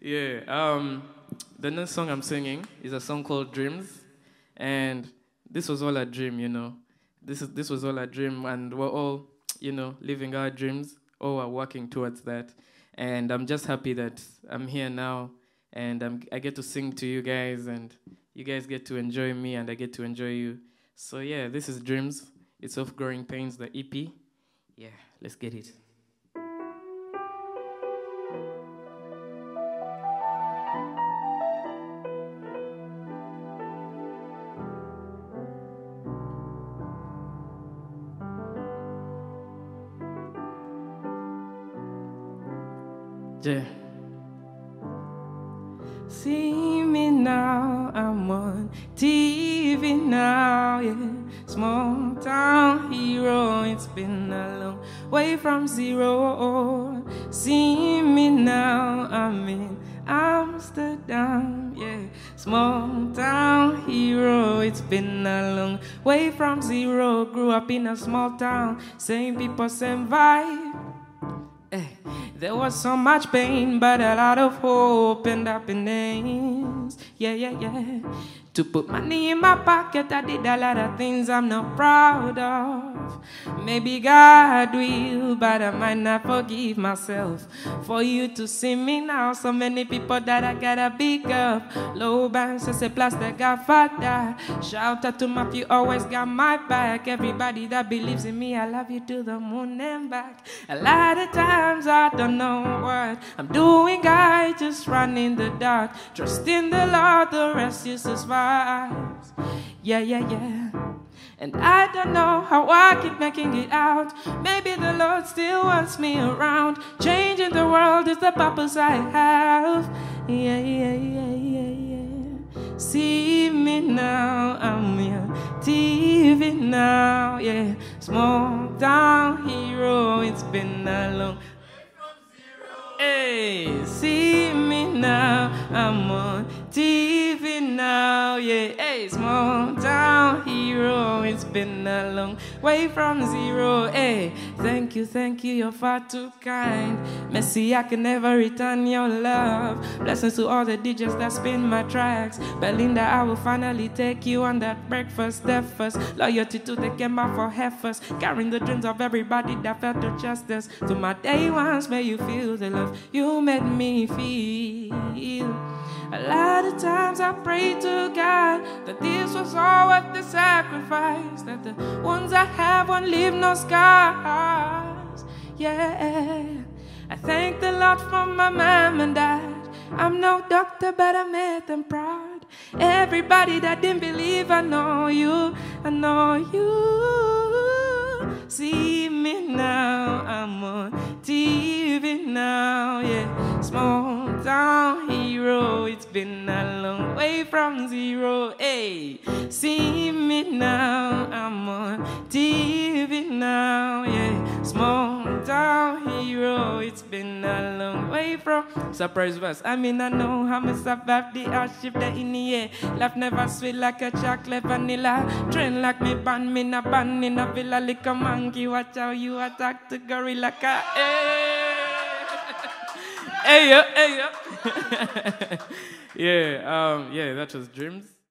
Yeah. The next song I'm singing is a song called Dreams, and this was all a dream, you know. This was all a dream, and we're all, living our dreams. All are working towards that, and I'm just happy that I'm here now, and I get to sing to you guys, and you guys get to enjoy me, and I get to enjoy you. So yeah, this is Dreams. It's off Growing Pains, the EP. Yeah, let's get it. Yeah. See me now, I'm on TV now, yeah. Small town hero, it's been a long way from zero. See me now, I'm in Amsterdam, yeah. Small town hero, it's been a long way from zero. Grew up in a small town, same people, same vibe. There was so much pain, but a lot of hope and happiness. Yeah, yeah, yeah. To put money in my pocket, I did a lot of things I'm not proud of. Maybe God will, but I might not forgive myself. For you to see me now, so many people that I gotta big up. Low bands, I say plus they got father. Shout out to my few, always got my back. Everybody that believes in me, I love you to the moon and back. A lot of times I don't know what I'm doing, I just run in the dark. Trust in the Lord, the rest is His vibes. Yeah, yeah, yeah. And I don't know how I keep making it out. Maybe the Lord still wants me around. Changing the world is the purpose I have. Yeah, yeah, yeah, yeah, yeah. See me now, I'm your TV now, yeah. Small town hero, it's been a long way from zero. Hey, see me now, I'm on TV now, yeah. Hey, small town hero, it's been a long way from zero. Hey, thank you, you're far too kind. Messi, I can never return your love. Blessings to all the DJs that spin my tracks. Belinda, I will finally take you on that breakfast. Death first, loyalty to the game for heifers. Carrying the dreams of everybody that felt the justice. To my day ones, may you feel the love you made me feel. A lot of times I pray to God that this was all worth the sacrifice, that the ones I have won't leave no scars. Yeah, I thank the Lord for my mom and dad. I'm no doctor, but I made them proud. Everybody that didn't believe, I know you, I know you. See me now, I'm on TV now, yeah. Small town hero, it's been a long way from zero. Hey, see me now, I'm on TV now, yeah. Small town hero, it's been a long way from. Surprise verse, I know how me survive the hardship that in the air. Life never sweet like a chocolate vanilla. Train like me band, me na band in a villa like a monkey. Watch how you attack the gorilla cat. Hey, hey, yo. Yeah, that was Dreams.